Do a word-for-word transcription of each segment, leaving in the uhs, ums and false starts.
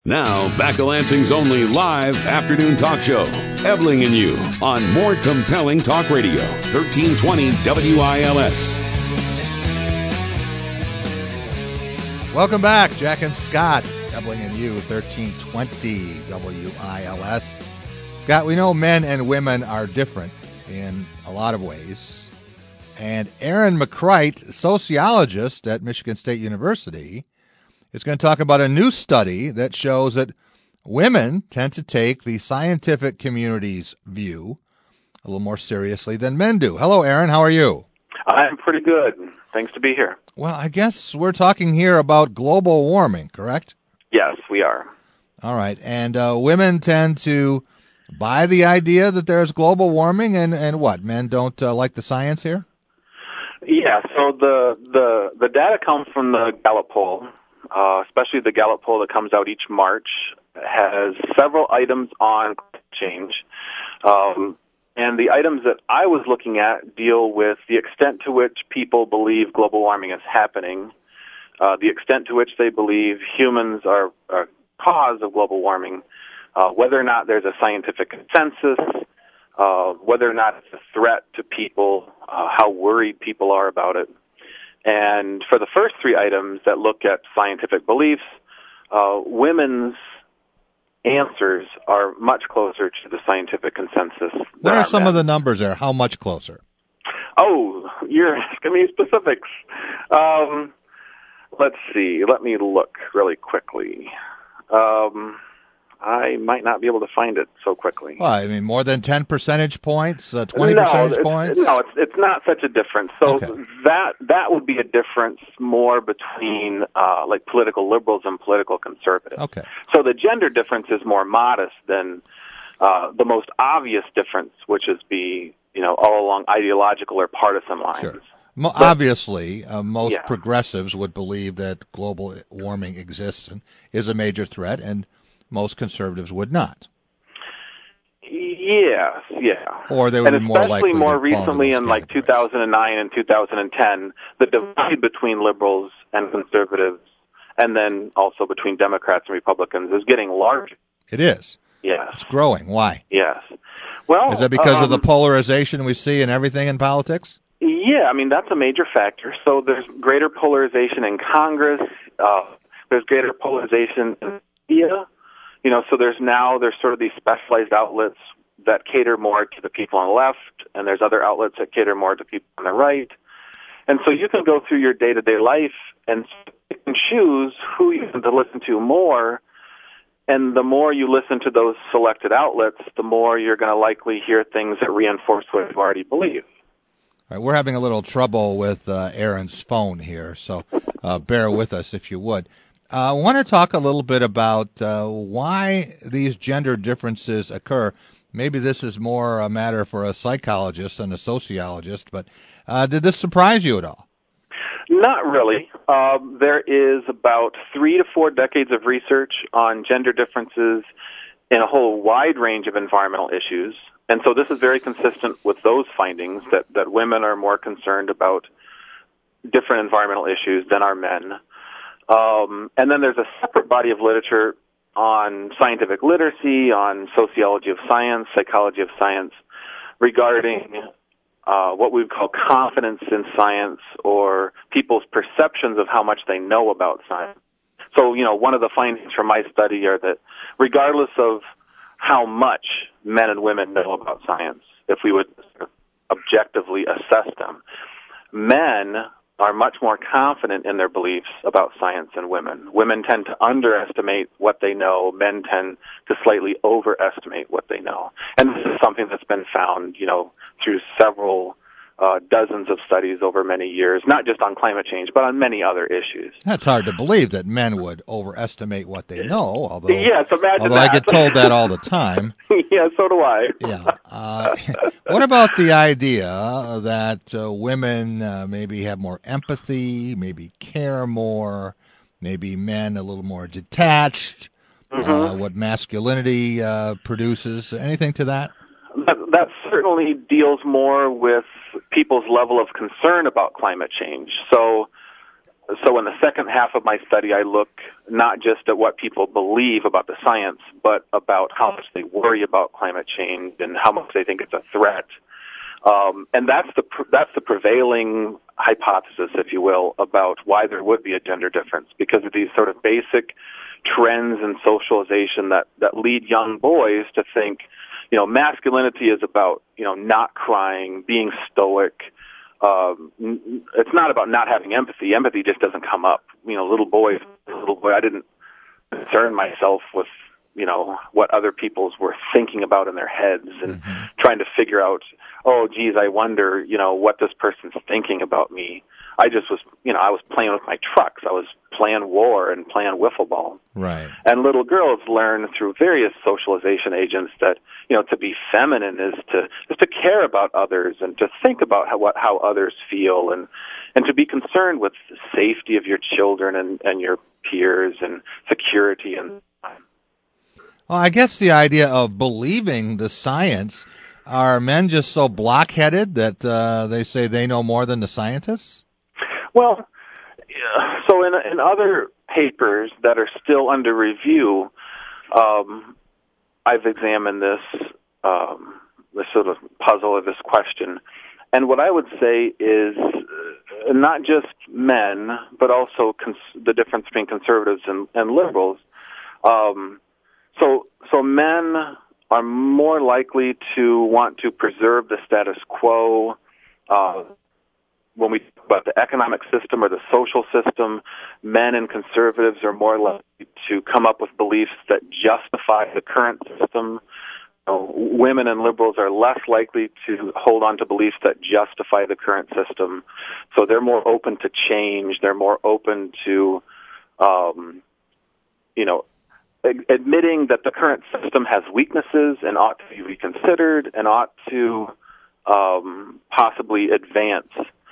Now, back to Lansing's only live afternoon talk show, Ebling and You, on More Compelling Talk Radio, thirteen twenty W I L S. Welcome back, Jack and Scott, Ebling and You, thirteen twenty W I L S. Scott, we know men and women are different in a lot of ways. And Aaron McCright, sociologist at Michigan State University, is going to talk about a new study that shows that women tend to take the scientific community's view a little more seriously than men do. Hello, Aaron. How are you? I'm pretty good. Thanks to be here. Well, I guess we're talking here about global warming, correct? Yes, we are. All right. And uh, women tend to buy the idea that there's global warming, and, and what? Men don't uh, like the science here? Yeah, so the, the, the data comes from the Gallup poll. Uh, especially the Gallup poll that comes out each March, has several items on climate change. Um, and the items that I was looking at deal with the extent to which people believe global warming is happening, uh, the extent to which they believe humans are a cause of global warming, uh, whether or not there's a scientific consensus, uh, whether or not it's a threat to people, uh, how worried people are about it. And for the first three items that look at scientific beliefs, uh, women's answers are much closer to the scientific consensus. What are some men. of the numbers there? How much closer? Oh, you're asking me specifics. Um, let's see. Let me look really quickly. Um, I might not be able to find it so quickly. Well, I mean, more than ten percentage points, uh, twenty no, percentage it's, points? No, it's it's not such a difference. So okay. that that would be a difference more between uh, like political liberals and political conservatives. Okay. So the gender difference is more modest than uh, the most obvious difference, which is be you know all along ideological or partisan lines. Sure. Mo- but, obviously, uh, most yeah. progressives would believe that global warming exists and is a major threat, and most conservatives would not. Yes, yeah. Or they would and be more likely especially more to recently in like two thousand nine and two thousand ten, the divide between liberals and conservatives, and then also between Democrats and Republicans, is getting larger. It is. Yes. It's growing. Why? Yes. Well, is that because um, of the polarization we see in everything in politics? Yeah, I mean, that's a major factor. So there's greater polarization in Congress. Uh, there's greater polarization in media. You know, so there's now, there's sort of these specialized outlets that cater more to the people on the left, and there's other outlets that cater more to people on the right. And so you can go through your day-to-day life and pick and choose who you want to listen to more, and the more you listen to those selected outlets, the more you're going to likely hear things that reinforce what you already believe. All right, we're having a little trouble with uh, Aaron's phone here, so uh, bear with us if you would. Uh, I want to talk a little bit about uh, why these gender differences occur. Maybe this is more a matter for a psychologist than a sociologist, but uh, did this surprise you at all? Not really. Um, there is about three to four decades of research on gender differences in a whole wide range of environmental issues. And so this is very consistent with those findings, that, that women are more concerned about different environmental issues than are men. Um, and then there's a separate body of literature on scientific literacy, on sociology of science, psychology of science, regarding uh, what we would call confidence in science, or people's perceptions of how much they know about science. So, you know, one of the findings from my study are that regardless of how much men and women know about science, if we would objectively assess them, men are much more confident in their beliefs about science than women. Women tend to underestimate what they know. Men tend to slightly overestimate what they know. And this is something that's been found, you know, through several uh, dozens of studies over many years, not just on climate change, but on many other issues. That's hard to believe that men would overestimate what they know, although, yes, imagine although that. I get told that all the time. Yeah, so do I. Yeah. Uh, what about the idea that uh, women uh, maybe have more empathy, maybe care more, maybe men a little more detached, mm-hmm. uh, what masculinity uh, produces? Anything to that? That, that certainly deals more with people's level of concern about climate change. So so in the second half of my study, I look not just at what people believe about the science, but about how much they worry about climate change and how much they think it's a threat. Um, and that's the that's the prevailing hypothesis, if you will, about why there would be a gender difference, because of these sort of basic trends in socialization that, that lead young boys to think, you know, masculinity is about, you know, not crying, being stoic. Um, it's not about not having empathy. Empathy just doesn't come up. You know, little boys, little boy, I didn't concern myself with, you know, what other people's were thinking about in their heads and mm-hmm. trying to figure out, oh, geez, I wonder, you know, what this person's thinking about me. I just was, you know, I was playing with my trucks. I was playing war and playing wiffle ball. Right. And little girls learn through various socialization agents that, you know, to be feminine is to is to care about others and to think about how what how others feel and and to be concerned with the safety of your children and, and your peers and security and. Well, I guess the idea of believing the science, are men just so blockheaded that uh, they say they know more than the scientists? Well, so in in other papers that are still under review, um, I've examined this um, this sort of puzzle or this question, and what I would say is uh, not just men, but also cons- the difference between conservatives and, and liberals. Um, so so men are more likely to want to preserve the status quo. Uh, when we talk about the economic system or the social system, men and conservatives are more likely to come up with beliefs that justify the current system. You know, women and liberals are less likely to hold on to beliefs that justify the current system. So they're more open to change. They're more open to, um, you know, admitting that the current system has weaknesses and ought to be reconsidered and ought to um, possibly advance.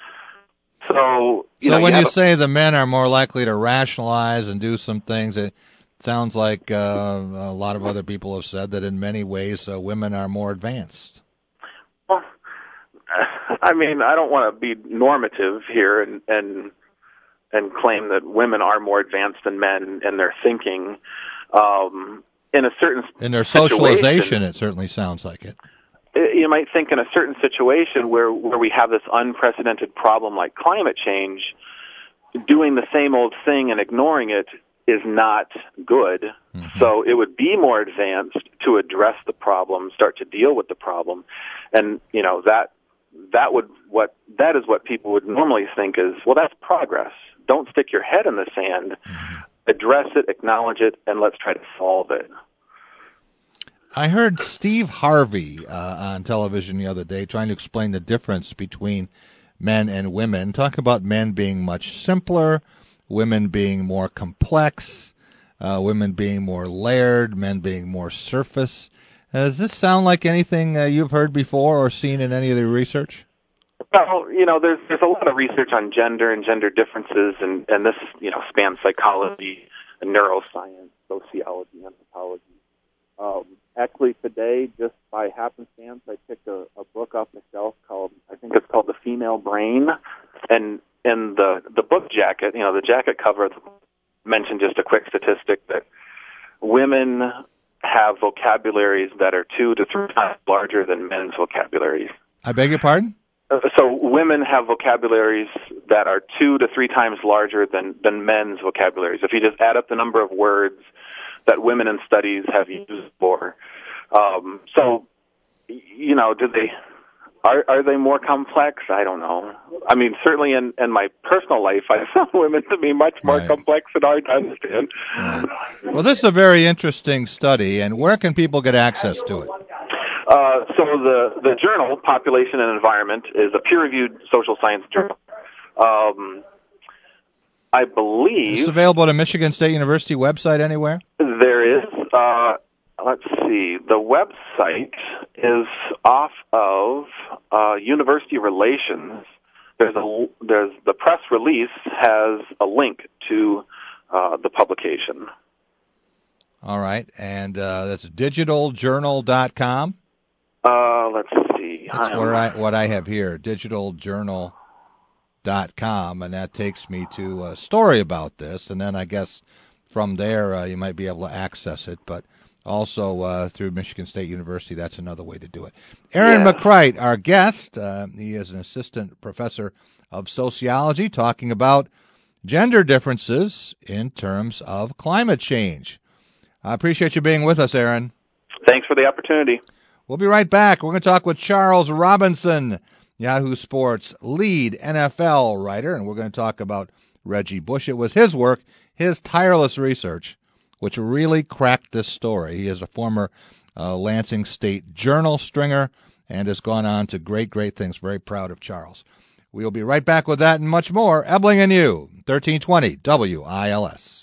So, you so know, when you, you a, say the men are more likely to rationalize and do some things, it sounds like uh, a lot of other people have said that in many ways uh, women are more advanced. Well, I mean, I don't want to be normative here and, and and claim that women are more advanced than men in their thinking. Um, in a certain in their socialization, it certainly sounds like it. You might think in a certain situation where, where we have this unprecedented problem like climate change, doing the same old thing and ignoring it is not good. Mm-hmm. So it would be more advanced to address the problem, start to deal with the problem, and you know that that would what that is what people would normally think is, well, that's progress. Don't stick your head in the sand. Mm-hmm. Address it, acknowledge it, and let's try to solve it. I heard Steve Harvey uh, on television the other day trying to explain the difference between men and women, talk about men being much simpler, women being more complex, uh, women being more layered, men being more surface. Uh, does this sound like anything uh, you've heard before or seen in any of the research? Well, you know, there's there's a lot of research on gender and gender differences, and, and this, you know, spans psychology, neuroscience, sociology, anthropology. Um, actually, today, just by happenstance, I picked a, a book off the shelf called, I think it's called The Female Brain, and in the, the book jacket, you know, the jacket cover mentioned just a quick statistic that women have vocabularies that are two to three times larger than men's vocabularies. I beg your pardon? So women have vocabularies that are two to three times larger than, than men's vocabularies. If you just add up the number of words that women in studies have used for, um, so you know, do they are are they more complex? I don't know. I mean, certainly in, in my personal life, I found women to be much more right. complex and hard to understand. Right. Well, this is a very interesting study, and where can people get access to it? Uh, so the, the journal, Population and Environment, is a peer-reviewed social science journal. Um, I believe... Is it available at a Michigan State University website anywhere? There is. Uh, let's see. The website is off of uh, University Relations. There's a, there's the press release has a link to uh, the publication. All right. And uh, that's digital journal dot com? Uh, let's see. That's what I, what I have here, digital journal dot com, and that takes me to a story about this, and then I guess from there uh, you might be able to access it, but also uh, through Michigan State University, that's another way to do it. Aaron yeah. McCright, our guest, uh, he is an assistant professor of sociology, talking about gender differences in terms of climate change. I appreciate you being with us, Aaron. Thanks for the opportunity. We'll be right back. We're going to talk with Charles Robinson, Yahoo Sports lead N F L writer, and we're going to talk about Reggie Bush. It was his work, his tireless research, which really cracked this story. He is a former uh, Lansing State Journal stringer and has gone on to great, great things. Very proud of Charles. We'll be right back with that and much more. Ebling and you, thirteen twenty W I L S.